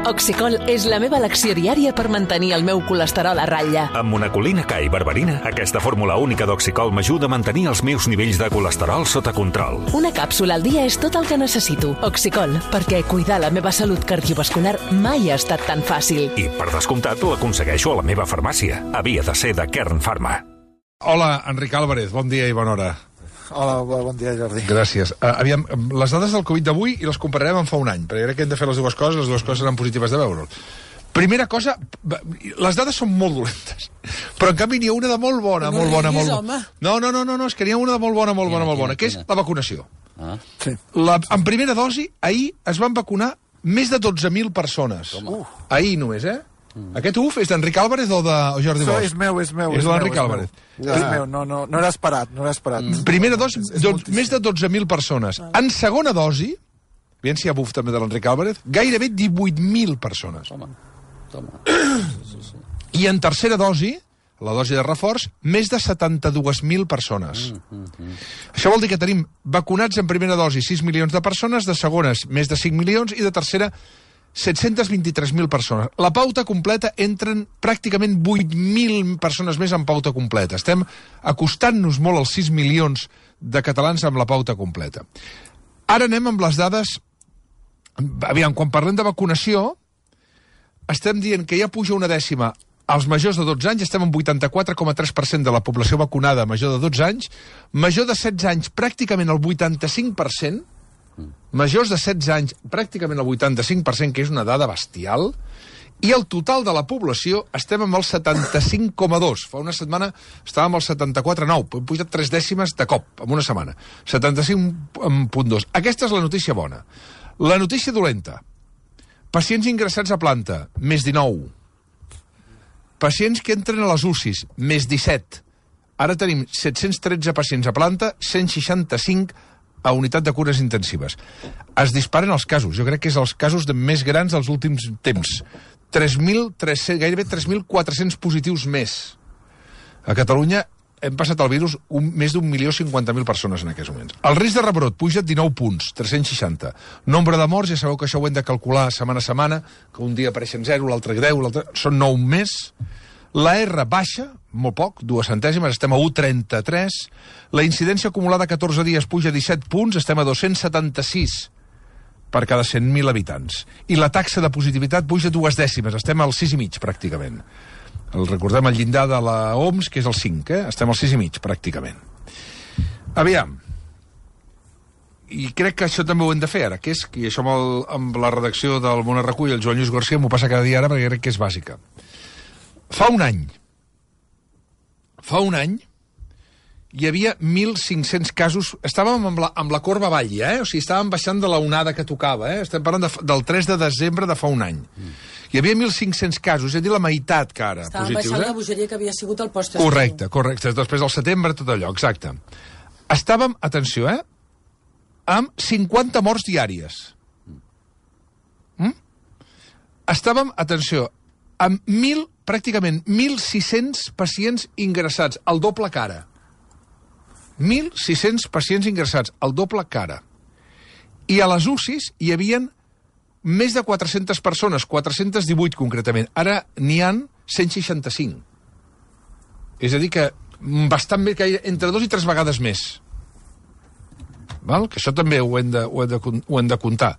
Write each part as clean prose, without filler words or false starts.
Oxicol és la meva elecció diària per mantenir el meu colesterol a ratlla. Amb monacolina K i berberina, aquesta fórmula única d'Oxicol m'ajuda a mantenir els meus nivells de colesterol sota control. Una càpsula al dia és tot el que necessito. Oxicol, perquè cuidar la meva salut cardiovascular mai ha estat tan fàcil. I, per descomptat, l'aconsegueixo a la meva farmàcia. Havia de ser de Kern Pharma. Hola, Enric Álvarez, bon dia i bona hora. Hola, bon dia, Jordi. Gràcies. Aviam, les dades del Covid d'avui i les compararem amb fa un any, perquè crec que hem de fer les dues coses seran positives de veure. Primera cosa, les dades són molt dolentes, però en canvi n'hi ha una de molt bona, molt bona. No, és que n'hi ha una de molt bona, que és la vacunació. Sí. En primera dosi, ahir es van vacunar més de 12.000 persones. Ahir només, Aquest és d'Enric Álvarez o de Jordi Bosch? És meu. És de l'Enric Álvarez. És meu, no era esperat, Primera dosi, més de 12.000 persones. En segona dosi, aviam si hi ha buf també de l'Enric Álvarez, gairebé 18.000 persones. Toma. I en tercera dosi, la dosi de reforç, més de 72.000 persones. Això vol dir que tenim vacunats en primera dosi 6 milions de persones, de segones més de 5 milions i de tercera 723.000 persones. La pauta completa entren pràcticament 8.000 persones més en pauta completa. Estem acostant-nos molt als 6 milions de catalans amb la pauta completa. Ara anem amb les dades. Aviam, quan parlem de vacunació, estem dient que ja puja una dècima als majors de 12 anys, estem en 84,3% de la població vacunada major de 12 anys, major de 16 anys pràcticament el 85%, majors de 16 anys, pràcticament el 85%, que és una dada bestial, i el total de la població estem amb el 75,2. Fa una setmana estàvem al 74,9. Hem pujat 3 dècimes de cop, en una setmana. 75,2. Aquesta és la notícia bona. La notícia dolenta. Pacients ingressats a planta, més 19. Pacients que entren a les UCIs, més 17. Ara tenim 713 pacients a planta, 165 a unitat de cures intensives. Es disparen els casos. Jo crec que és els casos més grans dels últims temps. 3.300, gairebé 3.400 positius més. A Catalunya hem passat el virus més d'1.050.000 persones en aquests moments. El risc de rebrot puja 19 punts, 360. Nombre de morts, ja sabeu que això ho hem de calcular setmana a setmana, que un dia apareixen 0, l'altre 10, són 9 més. La R baixa, molt poc, 2 centèsimes, estem a 1,33. La incidència acumulada a 14 dies puja 17 punts, estem a 276 per cada 100.000 habitants. I la taxa de positivitat puja 2 dècimes, estem al 6,5 pràcticament. Recordem el llindar de la OMS, que és el 5, estem al 6,5 pràcticament. Aviam, i crec que això també ho hem de fer ara, que és, i això amb la redacció del Món Recull, el Joan Lluís García, m'ho passa cada dia ara perquè crec que és bàsica. Fa un any hi havia 1.500 casos, estàvem amb la corba avall, o sigui, estàvem baixant de la onada que tocava, estem parlant del 3 de desembre de fa un any. Hi havia 1.500 casos, és a dir, la meitat que ara. Estàvem baixant la bogeria que havia sigut el post. Correcte, després del setembre, tot allò, exacte. Estàvem, atenció, amb 50 morts diàries. Estàvem, atenció, amb pràcticament 1.600 pacients ingressats, el doble que ara. 1.600 pacients ingressats, el doble que ara. I a les UCIs hi havien més de 400 persones, 418 concretament. Ara n'hi han 165. És a dir que bastant bé, entre 2 i 3 vegades més. Val? Que això també ho hem de comptar.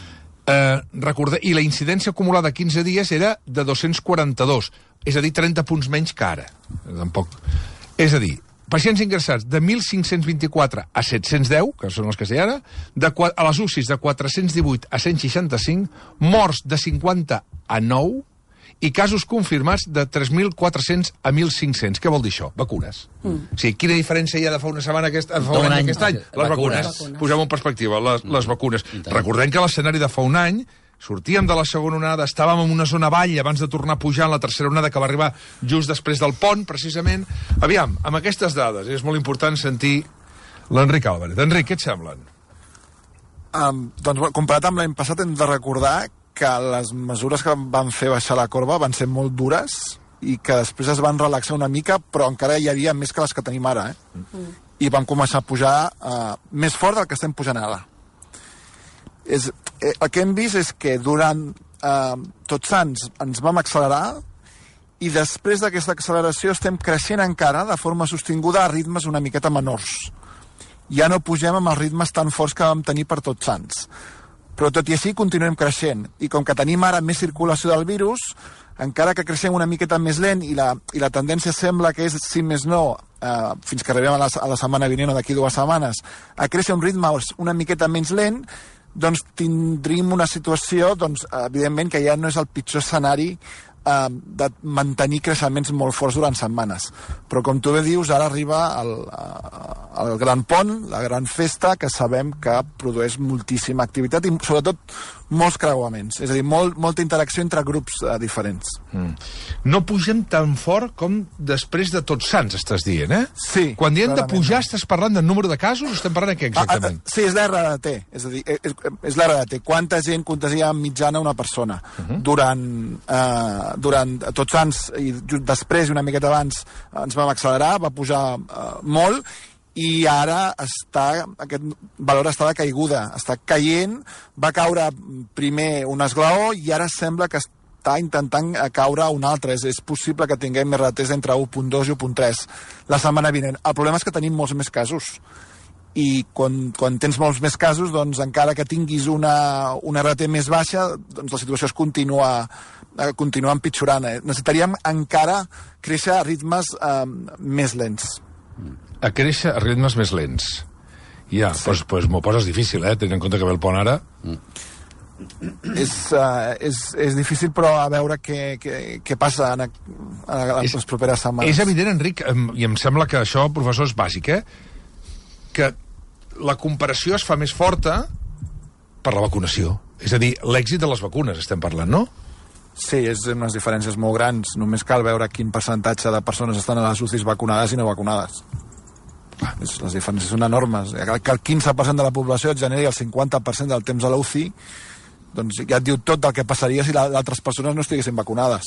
I la incidència acumulada a 15 dies era de 242, és a dir, 30 punts menys que ara. Tampoc. És a dir, pacients ingressats de 1.524 a 710, que són els que sé ara, a les UCIs de 418 a 165, morts de 50 a 9, i casos confirmats de 3.400 a 1.500. Què vol dir això? Vacunes. O sigui, quina diferència hi ha de fa una setmana aquest any? Les vacunes. Posem en perspectiva, les vacunes. Recordem que l'escenari de fa un any, sortíem de la segona onada, estàvem en una zona avall abans de tornar a pujar en la tercera onada que va arribar just després del pont, precisament. Aviam, amb aquestes dades, és molt important sentir l'Enric Álvarez. Enric, què et semblen? Doncs, comparat amb l'any passat, hem de recordar que les mesures que van fer baixar la corba van ser molt dures i que després es van relaxar una mica, però encara hi havia més que les que tenim ara, I vam començar a pujar més fort del que estem pujant ara. El que hem vist és que durant Tots Sants ens vam accelerar i després d'aquesta acceleració estem creixent encara de forma sostinguda a ritmes una miqueta menors. Ja no pugem amb els ritmes tan forts que vam tenir per Tots Sants. Però tot i així continuem creixent. I com que tenim ara més circulació del virus, encara que creixem una miqueta més lent i la tendència sembla que és, si més no, fins que arribem a la setmana vinent o d'aquí 2 setmanes, a créixer un ritme una miqueta menys lent, doncs tindríem una situació, doncs, evidentment, que ja no és el pitjor escenari de mantenir creixements molt forts durant setmanes. Però, com tu bé dius, ara arriba el gran pont, la gran festa, que sabem que produeix moltíssima activitat i, sobretot, molts creuaments. És a dir, molta interacció entre grups diferents. No pugem tan fort com després de Tots Sants, estàs dient, eh? Sí. Quan diem de pujar, estàs parlant del número de casos o estem parlant de què exactament? Sí, és l'RDT. És a dir, és l'RDT. Quanta gent contagia en mitjana una persona. Durant Tots Sants i després i una miqueta abans ens vam accelerar, va pujar molt, i ara aquest valor està de caiguda, està caient, va caure primer un esglaó i ara sembla que està intentant caure un altre. És possible que tinguem més RTs entre 1.2 i 1.3 la setmana vinent. El problema és que tenim molts més casos i quan tens molts més casos, doncs encara que tinguis una RT més baixa, doncs la situació es continua empitjorant. Necessitaríem encara créixer a ritmes més lents. A créixer a ritmes més lents. Ja, doncs m'ho poses difícil, tenint en compte que ve el pont ara. És difícil, però a veure què passa en les properes setmanes. És evident, Enric, i em sembla que això, professor, és bàsic, que la comparació es fa més forta per la vacunació. És a dir, l'èxit de les vacunes estem parlant, no? Sí, és unes diferències molt grans. Només cal veure quin percentatge de persones estan a les UCIs vacunades i no vacunades. Les diferències són enormes. Que el 15% de la població et generi el 50% del temps a la UCI, doncs ja et diu tot del que passaria si altres persones no estiguessin vacunades.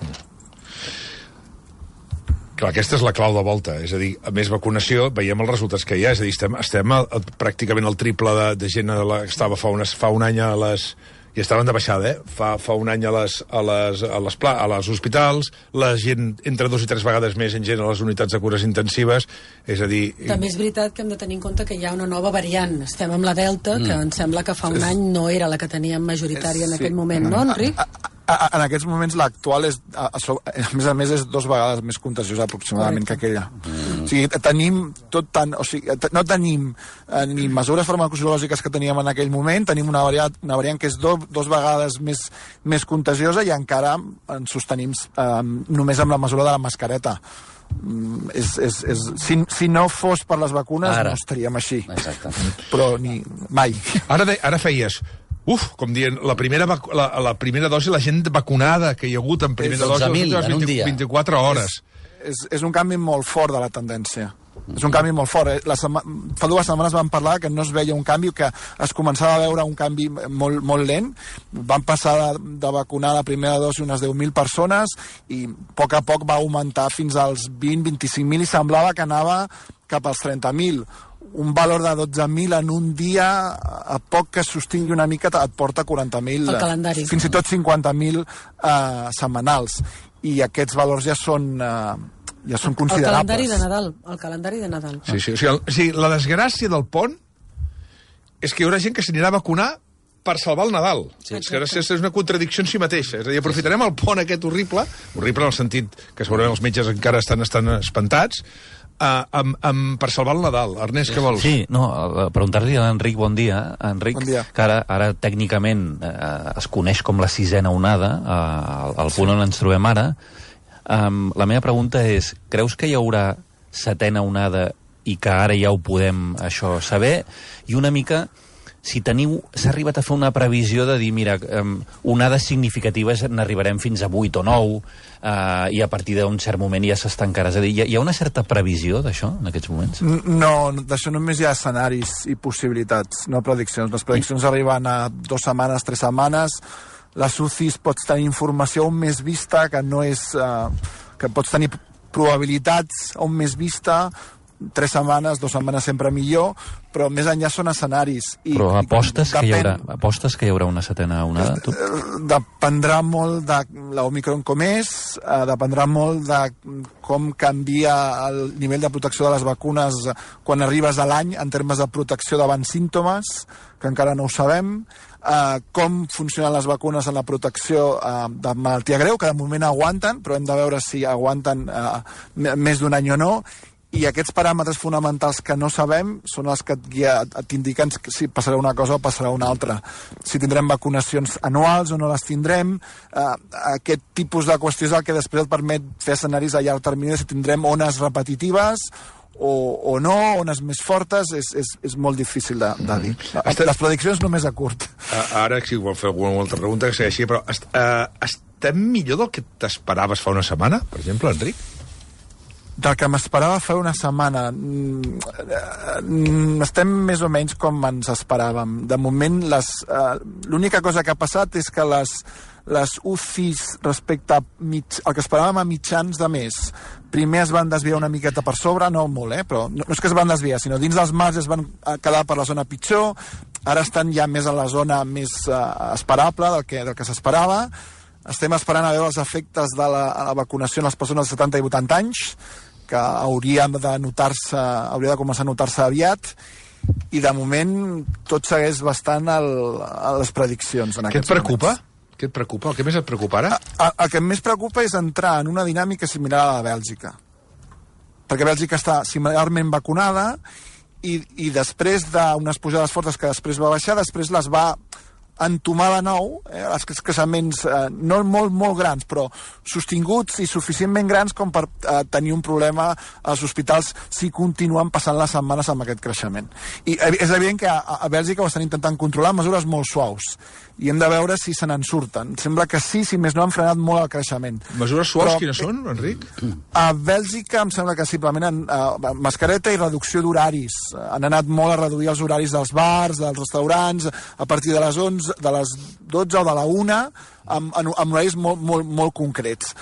Clar, aquesta és la clau de volta. És a dir, a més vacunació, veiem els resultats que hi ha. És a dir, estem pràcticament al triple de gent que estava fa un any a les... I estaven de baixada, fa un any a les hospitals, la gent entre 2 i 3 vegades més en gent a les unitats de cures intensives, és a dir... També és veritat que hem de tenir en compte que hi ha una nova variant. Estem amb la Delta, que em sembla que fa un any no era la que teníem majoritària en aquest moment, no, Enric? En aquests moments l'actual és, a més, és 2 vegades més contagiosa aproximadament que aquella. O sigui, no tenim ni mesures farmacològiques que teníem en aquell moment, tenim una variant que és 2 vegades més contagiosa i encara ens sostenim només amb la mesura de la mascareta. Si no fos per les vacunes no estaríem així. Però mai. Ara feies... com dient, la primera dosi, la gent vacunada que hi ha hagut en primera dosi les 24 hores. És un canvi molt fort de la tendència. És un canvi molt fort. Fa 2 setmanes vam parlar que no es veia un canvi, que es començava a veure un canvi molt lent. Van passar de vacunar la primera dosi unes 10.000 persones i a poc va augmentar fins als 20-25.000 i semblava que anava cap als 30.000. Un valor de 12.000 en un dia, a poc que es sostingui una mica, et porta 40.000, fins i tot 50.000 setmanals. I aquests valors ja són considerables. El calendari de Nadal. Sí, la desgràcia del pont és que hi haurà gent que s'anirà a vacunar per salvar el Nadal. És una contradicció en si mateixa. És a dir, aprofitarem el pont aquest horrible en el sentit que segurament els metges encara estan espantats, per salvar el Nadal. Ernest, què vols? Sí, preguntar-li a l'Enric, bon dia. Enric, que ara tècnicament es coneix com la 6a onada, al punt on ens trobem ara. La meva pregunta és, creus que hi haurà 7a onada i que ara ja ho podem saber? I una mica... Si s'ha arribat a fer una previsió de dir, mira, onades significatives n'arribarem fins a 8 o 9 i a partir d'un cert moment ja s'estancarà. És a dir, hi ha una certa previsió d'això en aquests moments? No, d'això només hi ha escenaris i possibilitats, no prediccions. Les prediccions arriben a 2 setmanes, 3 setmanes. Les UCIs pots tenir informació on més vista, que no és... que pots tenir probabilitats on més vista. 3 setmanes, 2 setmanes sempre millor, però més enllà són escenaris. Però apostes que hi haurà una setena onada? Dependrà molt de l'Omicron com és, dependrà molt de com canvia el nivell de protecció de les vacunes quan arribes a l'any en termes de protecció davant símptomes, que encara no ho sabem, com funcionen les vacunes en la protecció de malaltia greu, que de moment aguanten, però hem de veure si aguanten més d'un any o no, i aquests paràmetres fonamentals que no sabem són els que t'indiquen si passarà una cosa o passarà una altra. Si tindrem vacunacions anuals o no les tindrem, aquest tipus de qüestió és el que després et permet fer escenaris a llarg termini, si tindrem ones repetitives o no, ones més fortes, és molt difícil de dir. Les prediccions només a curt. Ara, si vol fer alguna altra pregunta, que segueixi, però estem millor del que t'esperaves fa una setmana, per exemple, Enric? Del que m'esperava fa una setmana, estem més o menys com ens esperàvem. De moment, l'única cosa que ha passat és que les UCIs respecte al que esperàvem a mitjans de mes, primer es van desviar una miqueta per sobre, no molt, però no és que es van desviar, sinó dins dels marges es van quedar per la zona pitjor, ara estan ja més a la zona més esperable del que s'esperava. Estem esperant a veure els efectes de la vacunació en les persones de 70 i 80 anys, que hauria de començar a notar-se aviat, i de moment tot segueix bastant a les prediccions. Què et preocupa? Què et preocupa? El que més et preocupa ara? El que més preocupa és entrar en una dinàmica similar a la de Bèlgica. Perquè Bèlgica està similarment vacunada i després d'unes pujades fortes que després va baixar, després les va entomar de nou, els creixements no molt grans, però sostinguts i suficientment grans com per tenir un problema als hospitals si continuen passant les setmanes amb aquest creixement. I és evident que a Bèlgica ho estan intentant controlar amb mesures molt suaus, i hem de veure si se n'en surten. Sembla que sí, si més no han frenat molt el creixement. Mesures suaus quines són, Enric? A Bèlgica em sembla que simplement mascareta i reducció d'horaris. Han anat molt a reduir els horaris dels bars, dels restaurants, a partir de les 11, de les 12 o de la 1, amb horaris molt concrets.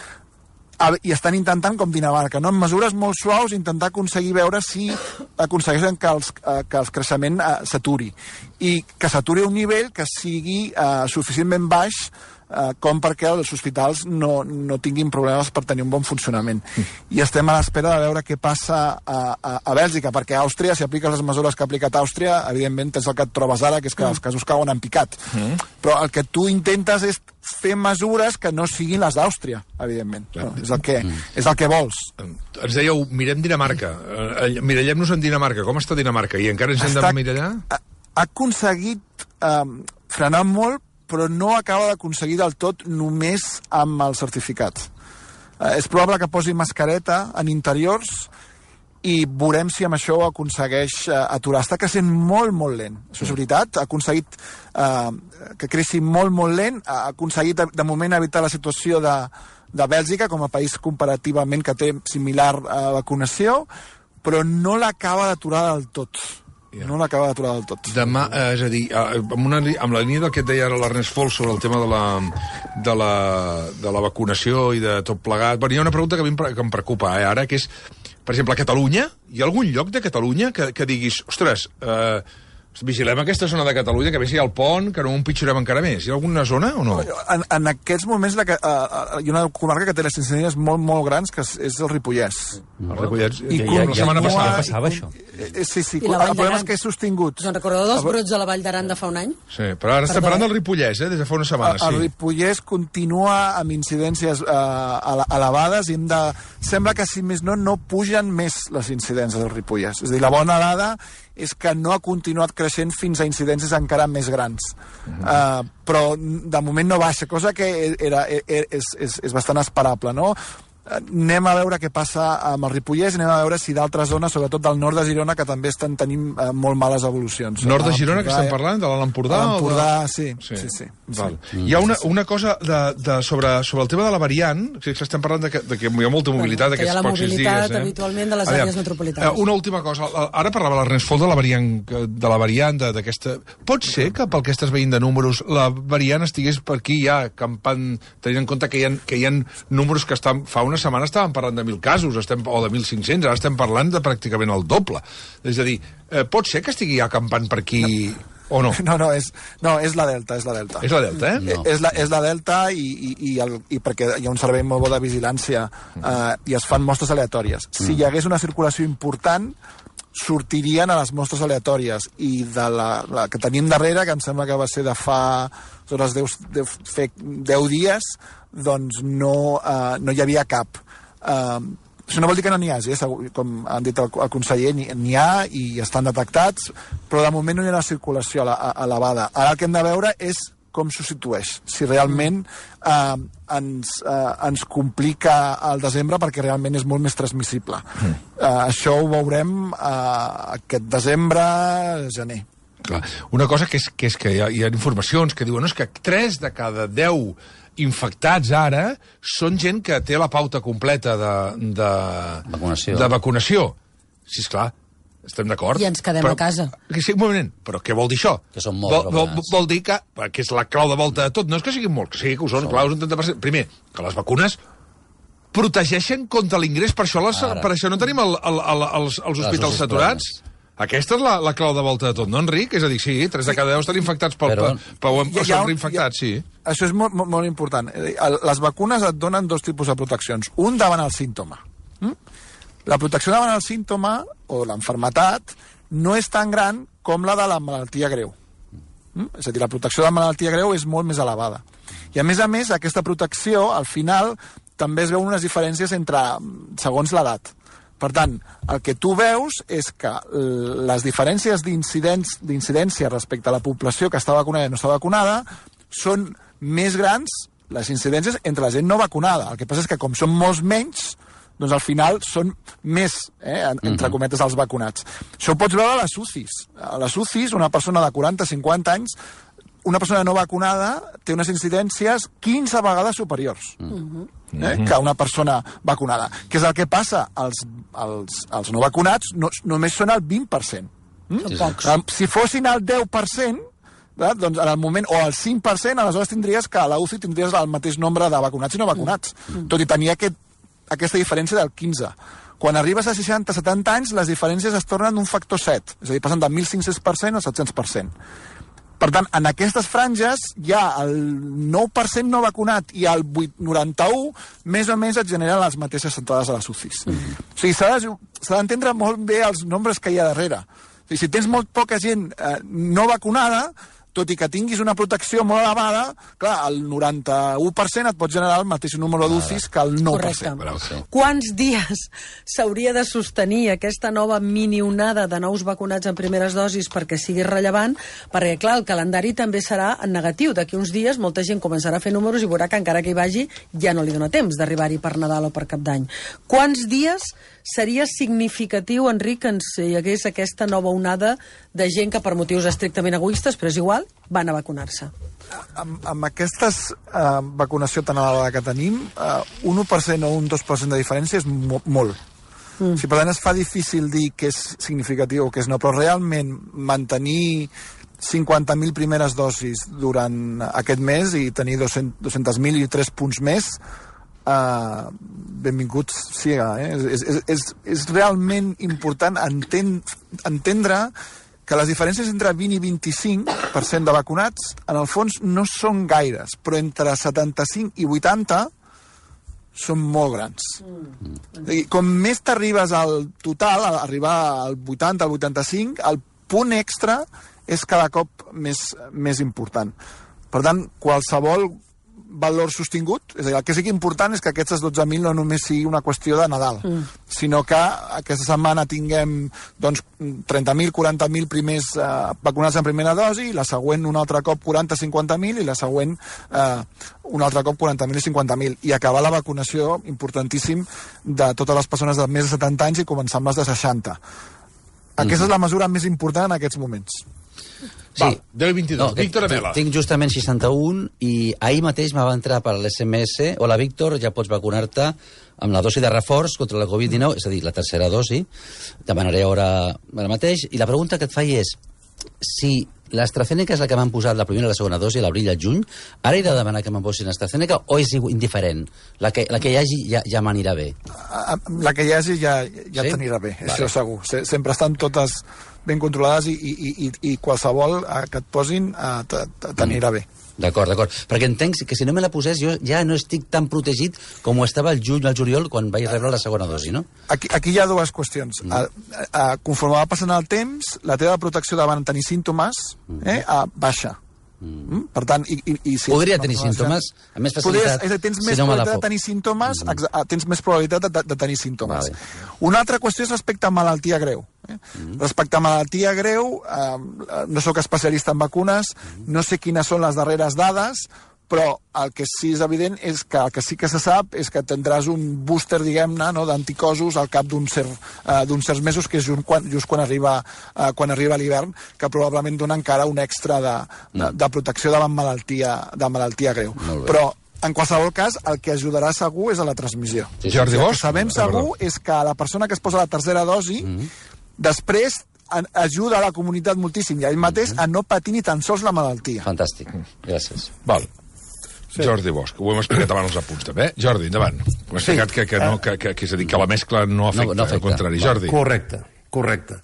I estan intentant, com Dinamarca, amb mesures molt suaus, intentar aconseguir veure si aconsegueixen que el creixement s'aturi. I que s'aturi a un nivell que sigui suficientment baix com perquè els hospitals no tinguin problemes per tenir un bon funcionament. I estem a l'espera de veure què passa a Bèlgica, perquè a Àustria, si apliques les mesures que ha aplicat Àustria, evidentment tens el que et trobes ara, que és que els casos cauen en picat. Però el que tu intentes és fer mesures que no siguin les d'Àustria, evidentment. És el que vols. Ens dèieu, mirem Dinamarca. Mirallem-nos en Dinamarca. Com està Dinamarca? I encara ens hem de mirallar? Ha aconseguit frenar molt, però no acaba d'aconseguir del tot només amb el certificat. És probable que posi mascareta en interiors i veurem si amb això ho aconsegueix aturar. Està creixent molt lent. Això és veritat. Ha aconseguit que creixi molt lent. Ha aconseguit, de moment, evitar la situació de Bèlgica com a país comparativament que té similar vacunació, però no l'acaba d'aturar del tot. No l'acaba d'aturar del tot. Demà, és a dir, amb la línia del que et deia ara l'Ernest Fols sobre el tema de la vacunació i de tot plegat. Bueno, hi ha una pregunta que em preocupa ara, que és, per exemple, a Catalunya, hi ha algun lloc de Catalunya que diguis, ostres, vigilem aquesta zona de Catalunya, que a més hi ha el pont, que no ho empitjorem encara més. Hi ha alguna zona o no? En aquests moments hi ha una comarca que té les incidències molt grans, que és el Ripollès. El Ripollès. I la setmana passava això. Sí. El problema és que és sostingut. Us en recordeu dels brots a la Vall d'Aran de fa un any? Sí, però ara estem parlant del Ripollès, des de fa una setmana. El Ripollès continua amb incidències elevades i sembla que, si més no pugen més les incidències del Ripollès. És a dir, la bona dada és que no ha continuat creixent fins a incidències encara més grans. Però de moment no baixa, cosa que és bastant esperable, no? Anem a veure què passa amb el Ripollès, anem a veure si d'altres zones, sobretot del nord de Girona, que també estan tenint molt males evolucions. Nord de Girona, que estem parlant? De l'Empordà? L'Empordà, sí. Val. Hi ha una cosa sobre el tema de la variant, que estem parlant de que hi ha molta mobilitat aquests pocs dies. Que hi ha la mobilitat habitualment de les àrees metropolitanes. Una última cosa. Ara parlava l'Ernest Fols de la variant d'aquesta... Pot ser que pel que estàs veient de números la variant estigués per aquí ja campant, tenint en compte que hi ha números que estan fa una setmana estàvem parlant de 1.000 casos, o de 1.500, ara estem parlant de pràcticament el doble. És a dir, pot ser que estigui acampant per aquí... O no? No, és la Delta, és la Delta. És la Delta, No. És la Delta i perquè hi ha un servei molt bo de vigilància i es fan mostres aleatòries. Si hi hagués una circulació important, sortirien a les mostres aleatòries, i de la que tenim darrere, que em sembla que va ser de fa 10 dies, doncs no hi havia cap. Això no vol dir que no n'hi hagi, com han dit el conseller, n'hi ha i estan detectats, però de moment no hi ha una circulació elevada. Ara el que hem de veure és com s'ho situeix, si realment ens complica el desembre, perquè realment és molt més transmissible. Això ho veurem aquest desembre, gener. Clar. Una cosa que és que hi ha informacions que diuen que 3 de cada 10 infectats ara són gent que té la pauta completa de vacunació. Sí, esclar, estem d'acord. I ens quedem a casa. Sí, un moment, però què vol dir això? Que són molt vacunats. Vol dir que és la clau de volta de tot. No és que siguin molt, que sí, que ho són, clar, un 30%. Primer, que les vacunes protegeixen contra l'ingrés, per això no tenim els hospitals saturats. Aquesta és la clau de volta de tot, no, Enric? És a dir, sí, 3 de cada 10 estan infectats són reinfectats, sí. Això és molt, molt important. Les vacunes et donen 2 tipus de proteccions. Un davant el símptoma. La protecció davant el símptoma, o l'enfermetat, no és tan gran com la de la malaltia greu. És a dir, la protecció de la malaltia greu és molt més elevada. I a més, aquesta protecció, al final, també es veuen unes diferències segons l'edat. Per tant, el que tu veus és que les diferències d'incidència respecte a la població que està vacunada i no està vacunada són més grans, les incidències, entre la gent no vacunada. El que passa és que com són molts menys, doncs al final són més, entre cometes, els vacunats. Això ho pots veure a les UCIs. A les UCIs, una persona de 40-50 anys, una persona no vacunada té unes incidències 15 vegades superiors que una persona vacunada. Què és el que passa? Els no vacunats només són el 20%. Si fossin el 10%, doncs en el moment, o el 5%, aleshores tindries que a la UCI tindries el mateix nombre de vacunats i no vacunats, tot i tenir aquesta diferència del 15%. Quan arribes a 60-70 anys, les diferències es tornen d'un factor 7, és a dir, passen del 1.500% al 700%. Per tant, en aquestes franges hi ha el 9% no vacunat i el 91% més o menys et generen les mateixes entrades a les UCIs. O sigui, s'ha d'entendre molt bé els nombres que hi ha darrere. O sigui, si tens molt poca gent no vacunada, tot i que tinguis una protecció molt elevada, clar, el 91% et pot generar el mateix número d'UCIs que el 9%. Correcte. Quants dies s'hauria de sostenir aquesta nova mini-onada de nous vacunats en primeres dosis perquè sigui rellevant? Perquè, clar, el calendari també serà en negatiu. D'aquí uns dies molta gent començarà a fer números i veurà que encara que hi vagi ja no li dona temps d'arribar-hi per Nadal o per Cap d'Any. Quants dies seria significatiu, Enric, que hi hagués aquesta nova onada de gent que per motius estrictament egoistes, però és igual, van a vacunar-se? Amb aquestes vacunació tan elevada que tenim, un 1% o un 2% de diferència és molt. Per tant, es fa difícil dir que és significatiu o que és no, però realment mantenir 50.000 primeres dosis durant aquest mes i tenir 200.000 i 3 punts més, benvinguts siga. És realment important entendre que les diferències entre 20 i 25% de vacunats en el fons no són gaires, però entre 75 i 80 són molt grans. Com més t'arribes al total, a arribar al 80, al 85, el punt extra és cada cop més important. Per tant, qualsevol valor sostingut, és a dir, el que sigui important és que aquestes 12.000 no només sigui una qüestió de Nadal, sinó que aquesta setmana tinguem 30.000, 40.000 primers vacunats en primera dosi, i la següent un altre cop 40-50.000, i la següent un altre cop 40.000 i 50.000, i acabar la vacunació, importantíssim, de totes les persones de més de 70 anys i començar amb les de 60. Aquesta és la mesura més important en aquests moments. Sí. 10 i 22. No, Víctor Amela. Tinc justament 61 i ahir mateix me va entrar per l'SMS: hola, Víctor, ja pots vacunar-te amb la dosi de reforç contra la Covid-19, és a dir, la tercera dosi. Demanaré hora ara mateix. I la pregunta que et faig és, si l'AstraZeneca és la que m'han posat la primera i la segona dosi a l'abril i al juny. Ara he de demanar que m'en posin AstraZeneca o és indiferent? La que hi hagi ja m'anirà bé? La que hi hagi ja t'anirà bé, això segur. Sempre estan totes ben controlades i qualsevol que et posin t'anirà bé. D'acord. Perquè entenc que si no me la posés jo ja no estic tan protegit com ho estava al juny, al juliol, quan vaig rebre la segona dosi, no? Aquí hi ha dues qüestions. Conforme va passant el temps, la teva protecció davant tenir símptomes baixa. Per tant, si podria tenir símptomes amb més facilitat. Tens més probabilitat de tenir símptomes, tens més probabilitat de tenir símptomes. Una altra qüestió és respecte a malaltia greu. Respecte a malaltia greu, no sóc especialista en vacunes, no sé quines són les darreres dades, però el que sí és evident és que el que sí que se sap és que tindràs un booster, diguem-ne, d'anticossos al cap d'uns certs mesos, que és just quan arriba l'hivern, que probablement dona encara un extra de protecció davant malaltia greu. Però, en qualsevol cas, el que ajudarà segur és a la transmissió. Jordi Bosch? El que sabem segur és que la persona que es posa la tercera dosi, després ajuda a la comunitat moltíssim i a ell mateix a no patir ni tan sols la malaltia. Fantàstic, gràcies. Val. Sí. Jordi Bosch, ho hem explicat abans els apunts, també. Jordi, endavant. Ho hem explicat que és a dir, que la mescla no afecta, al contrari. Jordi. Correcte.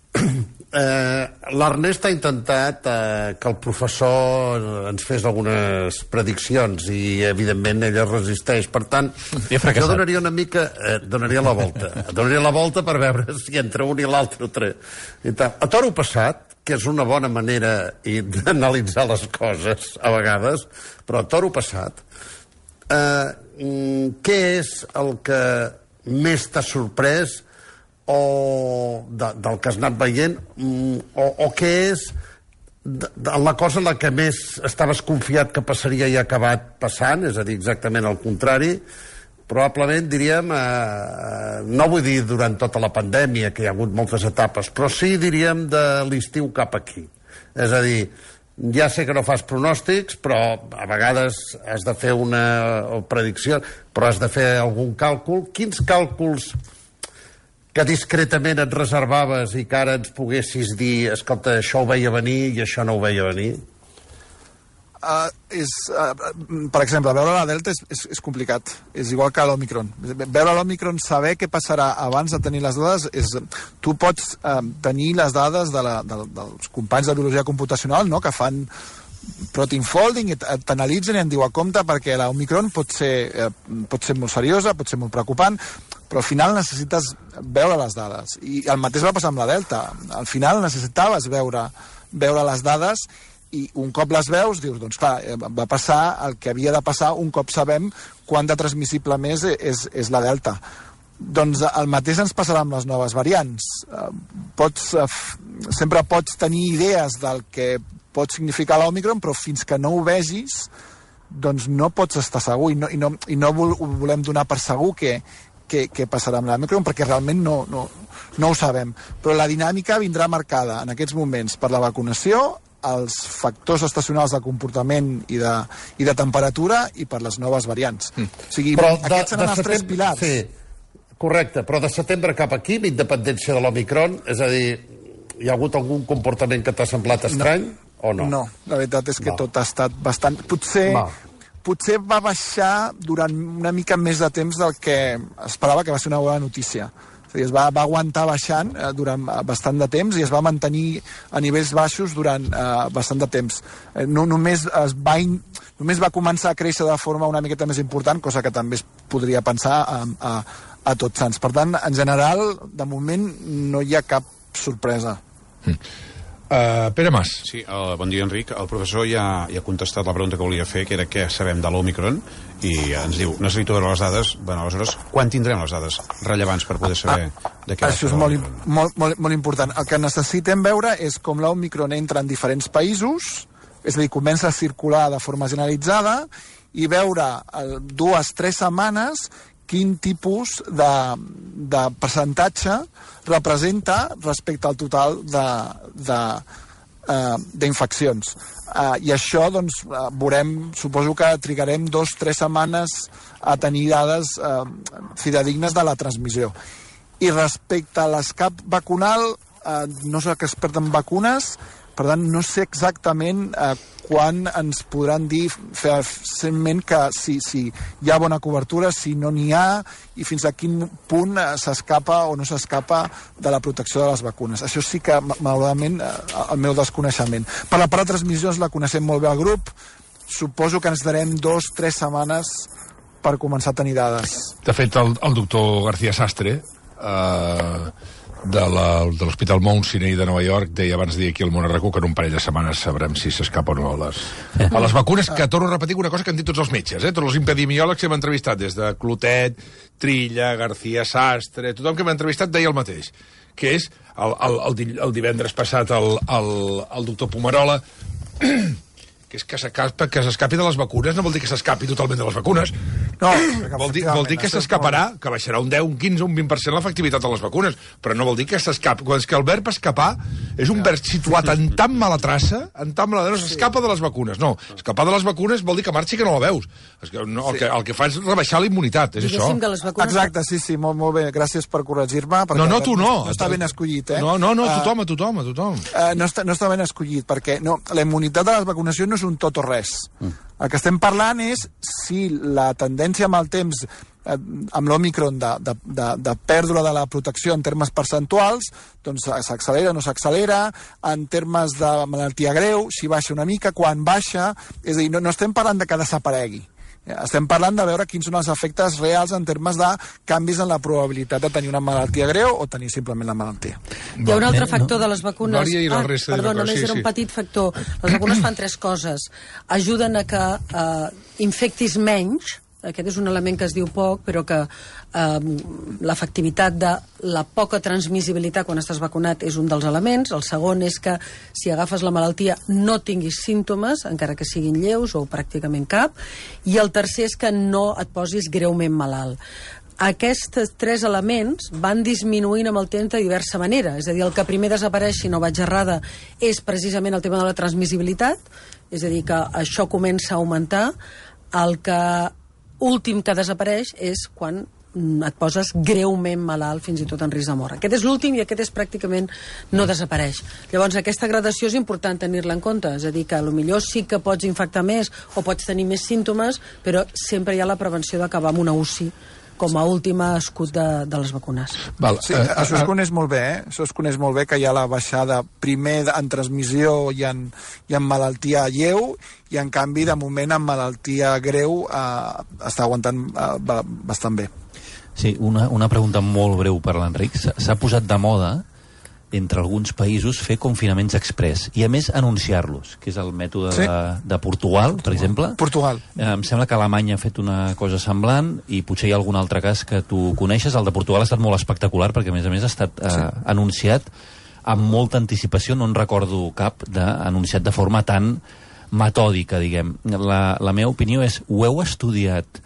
L'Ernest ha intentat que el professor ens fes algunes prediccions i, evidentment, ella resisteix. Per tant, jo donaria una mica... donaria la volta per veure si entre un i l'altre. A toro passat, que és una bona manera d'analitzar les coses a vegades, però a toro passat, què és el que més t'ha sorprès del que has anat veient, o què és la cosa en la que més estaves confiat que passaria i ha acabat passant, és a dir, exactament el contrari? Probablement, diríem, no vull dir durant tota la pandèmia, que hi ha hagut moltes etapes, però sí, diríem, de l'estiu cap aquí. És a dir, ja sé que no fas pronòstics, però a vegades has de fer una predicció, però has de fer algun càlcul. Quins càlculs que discretament et reservaves i que ara ens poguessis dir, escolta, això ho veia venir i això no ho veia venir? Per exemple, veure la Delta és complicat, és igual que l'Omicron. Veure l'Omicron, saber què passarà abans de tenir les dades, tu pots tenir les dades dels companys de biologia computacional, que fan protein folding, t'analitzen i en diu a compte, perquè l'Omicron pot ser molt seriosa, pot ser molt preocupant, però al final necessites veure les dades. I el mateix va passar amb la Delta. Al final necessitaves veure les dades i un cop les veus dius, doncs clar, va passar el que havia de passar un cop sabem quant de transmissible més és la Delta. Doncs el mateix ens passarà amb les noves variants. Sempre pots tenir idees del que pot significar l'Omicron, però fins que no ho vegis, doncs no pots estar segur i no volem donar per segur què passarà amb l'Omicron, perquè realment no ho sabem. Però la dinàmica vindrà marcada en aquests moments per la vacunació, els factors estacionals de comportament i de temperatura i per les noves variants. O sigui, aquests seran els tres pilars. Sí, correcte, però de setembre cap aquí, amb independència de l'Omicron, és a dir, hi ha hagut algun comportament que t'ha semblat estrany o no? No, la veritat és que tot ha estat bastant... Potser va baixar durant una mica més de temps del que esperava, que va ser una bona notícia. Es va aguantar baixant durant bastant de temps i es va mantenir a nivells baixos durant bastant de temps. Només va començar a créixer de forma una miqueta més important, cosa que també es podria pensar a Tots Sants. Per tant, en general, de moment no hi ha cap sorpresa. Pere Mas. Sí, bon dia, Enric. El professor ja ha contestat la pregunta que volia fer, que era què sabem de l'Omicron, i ens diu, necessito veure les dades. Bueno, aleshores, quan tindrem les dades rellevants per poder saber de què... Això és molt important. El que necessitem veure és com l'Omicron entra en diferents països, és a dir, comença a circular de forma generalitzada, i veure 2-3 setmanes quin tipus de percentatge representa respecte al total d'infeccions. I això, doncs, veurem, suposo que trigarem 2-3 setmanes a tenir dades fidedignes de la transmissió. I respecte a l'escap vacunal, no soc expert en vacunes, Per tant, no sé exactament quan ens podran dir fàcilment que si hi ha bona cobertura, si no n'hi ha, i fins a quin punt s'escapa o no s'escapa de la protecció de les vacunes. Això sí que, malauradament, el meu desconeixement. Per la part de transmissions la coneixem molt bé al grup, suposo que ens darem 2-3 setmanes per començar a tenir dades. De fet, el doctor García Sastre, de l'Hospital Mount Sinai de Nova York, deia abans de dir aquí al Món RQ que en un parell de setmanes sabrem si s'escapa o no a les vacunes, que torno a repetir una cosa que han dit tots els metges, tots els epidemiòlegs que hem entrevistat, des de Clotet, Trilla, García Sastre, tothom que m'ha entrevistat deia el mateix, que és el divendres passat el doctor Pomarola, que és que s'escapi de les vacunes no vol dir que s'escapi totalment de les vacunes. No, vol dir que s'escaparà, que baixarà un 10, un 15, un 20% l'efectivitat de les vacunes, però no vol dir que s'escapi. És que el verb escapar és un verb situat en tan mala traça, no s'escapa de les vacunes. No, escapar de les vacunes vol dir que marxi que no la veus. El que fa és rebaixar la immunitat, és això. Exacte, sí, molt bé. Gràcies per corregir-me. No, tu no. No està ben escollit, No, tothom. No està ben escollit, perquè la immunitat de les vacunacions no és un tot o res. El que estem parlant és si la tendència amb el temps amb l'Òmicron de pèrdua de la protecció en termes percentuals, doncs s'accelera o no s'accelera, en termes de malaltia greu, si baixa una mica, quan baixa, és a dir, no estem parlant de que desaparegui. Estem parlant de veure quins són els efectes reals en termes de canvis en la probabilitat de tenir una malaltia greu o tenir simplement la malaltia. Hi ha un altre factor de les vacunes. Perdó, només era un petit factor. Les vacunes fan 3 coses. Ajuden a que infectis menys, aquest és un element que es diu poc, però que l'efectivitat de la poca transmissibilitat quan estàs vacunat és un dels elements. El segon és que si agafes la malaltia no tinguis símptomes, encara que siguin lleus o pràcticament cap, i el tercer és que no et posis greument malalt. Aquests 3 elements van disminuint amb el temps de diversa manera. És a dir, el que primer desapareix, si no vaig errada, és precisament el tema de la transmissibilitat, és a dir, que això comença a augmentar. El que últim que desapareix és quan et poses greument malalt, fins i tot en risc de mort. Aquest és l'últim i aquest és pràcticament no desapareix. Llavors, aquesta gradació és important tenir-la en compte, és a dir, que potser sí que pots infectar més o pots tenir més símptomes, però sempre hi ha la prevenció d'acabar amb una UCI com a últim escut de les vacunes. Sí, això es coneix molt bé, Això es coneix molt bé, que hi ha la baixada primer en transmissió i en malaltia lleu, i en canvi, de moment, en malaltia greu està aguantant bastant bé. Sí, una pregunta molt breu per l'Enric. S'ha posat de moda entre alguns països fer confinaments express i a més anunciar-los, que és el mètode de Portugal, per exemple. Portugal. Em sembla que Alemanya ha fet una cosa semblant i potser hi ha algun altre cas que tu coneixes. El de Portugal ha estat molt espectacular perquè a més ha estat anunciat amb molta anticipació, no en recordo cap anunciat de forma tan metòdica, diguem. La meva opinió és, ho heu estudiat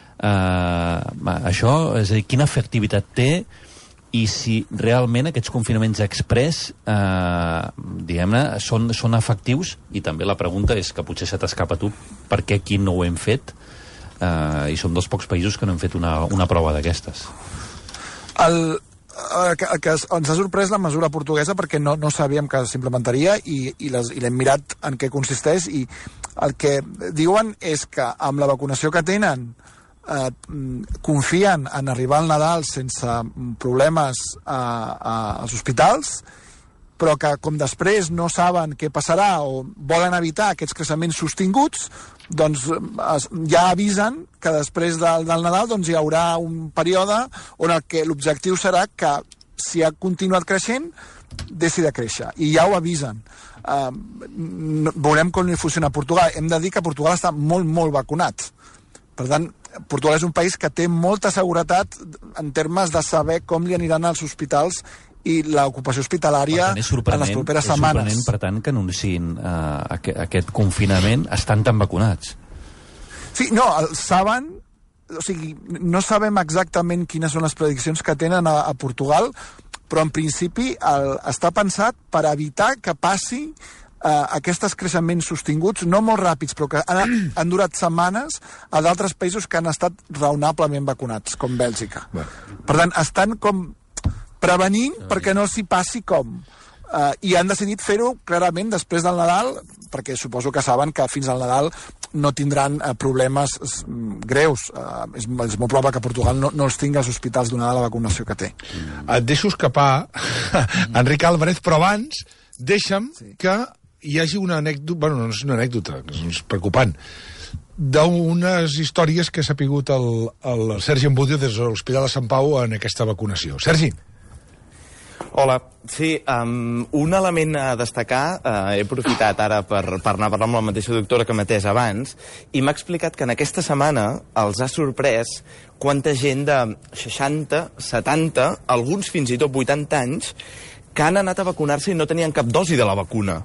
això? És a dir, quina efectivitat té i si realment aquests confinaments express diguem-ne, són efectius? I també la pregunta és, que potser se t'escapa a tu, per què aquí no ho hem fet i som dels pocs països que no hem fet una prova d'aquestes. El que ens ha sorprès la mesura portuguesa perquè no sabíem que s'implementaria i l'hem mirat en què consisteix, i el que diuen és que amb la vacunació que tenen confien en arribar al Nadal sense problemes als hospitals, però que com després no saben què passarà o volen evitar aquests creixements sostinguts, doncs ja avisen que després del Nadal doncs hi haurà un període on l'objectiu serà que si ha continuat creixent deixi de créixer, i ja ho avisen. Veurem com li funciona a Portugal. Hem de dir que Portugal està molt, molt vacunat. Per tant, Portugal és un país que té molta seguretat en termes de saber com li aniran als hospitals i l'ocupació hospitalària en les properes setmanes. És sorprenent, per tant, que anunciïn aquest confinament estan tan vacunats. Sí, no, saben, o sigui, no sabem exactament quines són les prediccions que tenen a Portugal, però en principi està pensat per evitar que passi aquests creixements sostinguts, no molt ràpids, però que han durat setmanes a d'altres països que han estat raonablement vacunats, com Bèlgica. Per tant, estan com prevenint perquè no s'hi passi com I han decidit fer-ho clarament després del Nadal, perquè suposo que saben que fins al Nadal no tindran problemes greus. És molt probable que Portugal no els tingui als hospitals donada la vacunació que té. Et deixo escapar, Enric Álvarez, però abans deixa'm que hi hagi una anècdota, bueno, no és una anècdota, és preocupant, d'unes històries que s'ha sapigut el Sergi Ambudio des de l'Hospital de Sant Pau en aquesta vacunació. Sergi. Hola. Sí, un element a destacar, he aprofitat ara per anar a parlar amb la mateixa doctora que m'atès abans, i m'ha explicat que en aquesta setmana els ha sorprès quanta gent de 60, 70, alguns fins i tot 80 anys, que han anat a vacunar-se i no tenien cap dosi de la vacuna,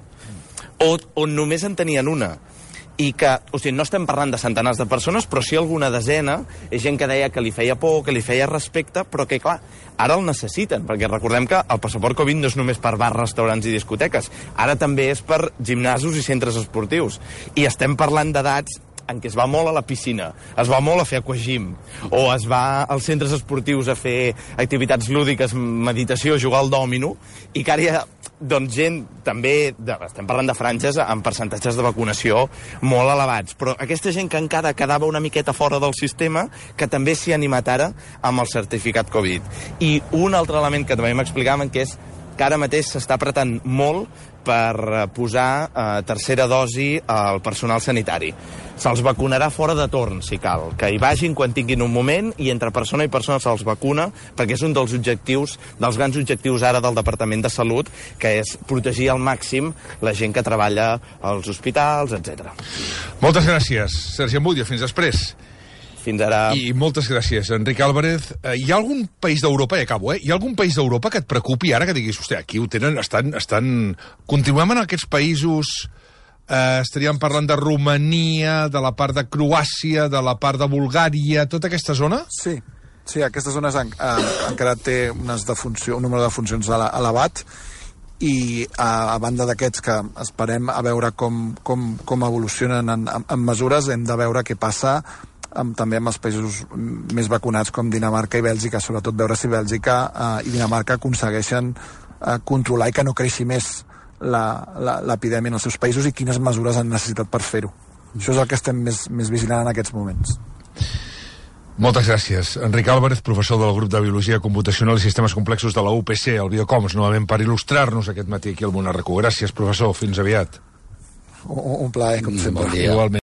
o només en tenien una. I que, o sigui, no estem parlant de centenars de persones, però sí alguna desena, és gent que deia que li feia por, que li feia respecte, però que, clar, ara el necessiten, perquè recordem que el passaport Covid no és només per bars, restaurants i discoteques, ara també és per gimnasos i centres esportius. I estem parlant d'edats en què es va molt a la piscina, es va molt a fer aquagym, o es va als centres esportius a fer activitats lúdiques, meditació, jugar al dòmino, i que ara hi ha gent, també, estem parlant de franges amb percentatges de vacunació molt elevats, però aquesta gent que encara quedava una miqueta fora del sistema, que també s'hi ha animat ara amb el certificat Covid. I un altre element que també m'explicaven, que és que ara mateix s'està apretant molt per posar tercera dosi al personal sanitari. Se'ls vacunarà fora de torn, si cal, que hi vagin quan tinguin un moment i entre persona i persona se'ls vacuna, perquè és un dels objectius, dels grans objectius ara del Departament de Salut, que és protegir al màxim la gent que treballa als hospitals, etc. Moltes gràcies, Sergi Ambudio. Fins després. Fins ara. I moltes gràcies, Enric Álvarez. Hi ha algun país d'Europa, i acabo, hi ha algun país d'Europa que et preocupi ara, que diguis, hòstia, aquí ho tenen, continuem en aquests països, estaríem parlant de Romania, de la part de Croàcia, de la part de Bulgària, tota aquesta zona? Sí, aquesta zona encara té un número de funcions elevat, i a banda d'aquests que esperem a veure com evolucionen en mesures, hem de veure què passa també amb els països més vacunats com Dinamarca i Bèlgica, sobretot veure si Bèlgica i Dinamarca aconsegueixen controlar i que no creixi més l'epidèmia en els seus països i quines mesures han necessitat per fer-ho. Això és el que estem més vigilant en aquests moments. Moltes gràcies. Enric Álvarez, professor del grup de Biologia Computacional i Sistemes Complexos de la UPC, al Biocoms, novament per il·lustrar-nos aquest matí aquí al Món RQ. Gràcies, professor. Fins aviat. Un plaer, com sempre. Igualment.